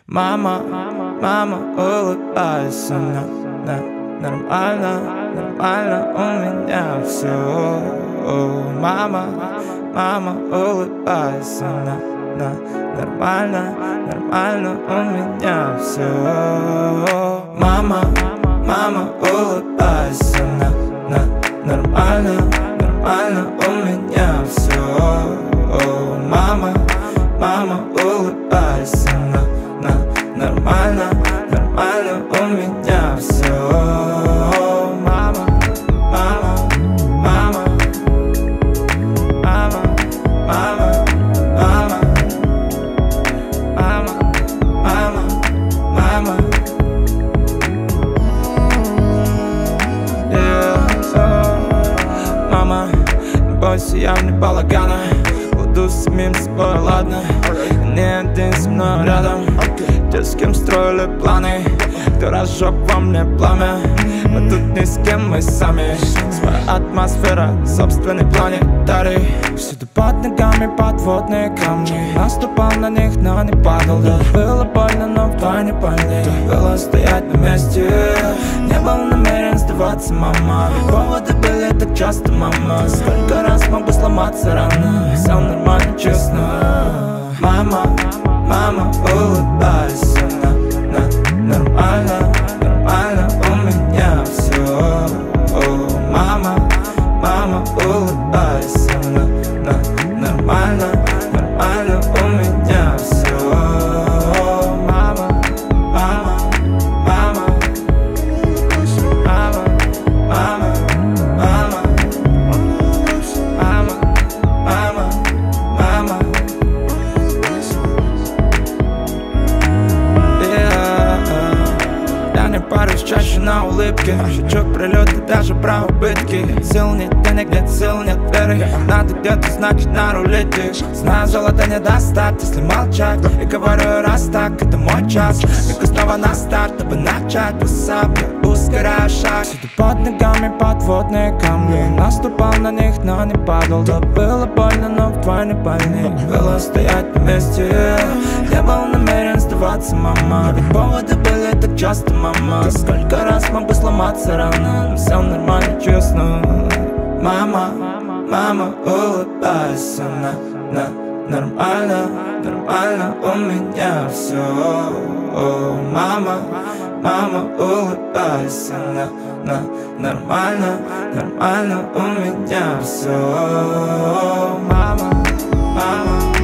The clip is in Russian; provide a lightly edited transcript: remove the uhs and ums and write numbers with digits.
Мама, мама, улыбайся, нормально, нормально у меня все. Мама, мама, улыбайся, нормально, нормально у меня все. Мама, мама, улыбайся, нормально, нормально у меня все. Мама, мама, улыбайся, нормально, нормально у меня все. Мама, мама, мама, мама, мама, мама, мама, мама, мама. Мама, не бойся, я вне балагана. Буду самим собой, ладно. Не один со мной рядом. Те, с кем строили планы, кто разжег во мне пламя. Мы тут ни с кем, мы сами. Своя атмосфера, собственный планетарий. Всюду под ногами подводные камни. Наступал на них, но не падал. Да, было больно, но вдвойне больнее. Было стоять на месте. Не был намерен сдаваться, мама. Ведь поводы были так часто, мама. Сколько раз мог бы сломаться рано. Все нормально, честно. Мама, мама, улыбайся, нормально, нормально у меня все. Мама, мама, улыбайся, нормально, нормально у меня все. Мама, мама, мама, мама, мама, мама, мама, мама, мама. Я не парюсь чаще на улыбке. Шучу прилеты, даже про убытки. Сил нет, денег нет, сил нет веры. Надо где-то, значит, нарулить их. Знаю, золото не достать, если молчать. И говорю, раз так, это мой час. Бегу снова на старт, дабы начать высоко, ускоряя шаг. Всюду под ногами подводные камни. Наступал на них, но не падал. Да, было больно, но вдвойне больнее. Было стоять на месте. Не был намерен сдаваться, мама. Ведь поводы были так часто, мама. Сколько раз мог бы сломаться рано. Но все нормально, честно. Мама, мама, улыбайся, нормально, нормально у меня все. Мама, мама, улыбайся, нормально, нормально у меня все. Мама, мама.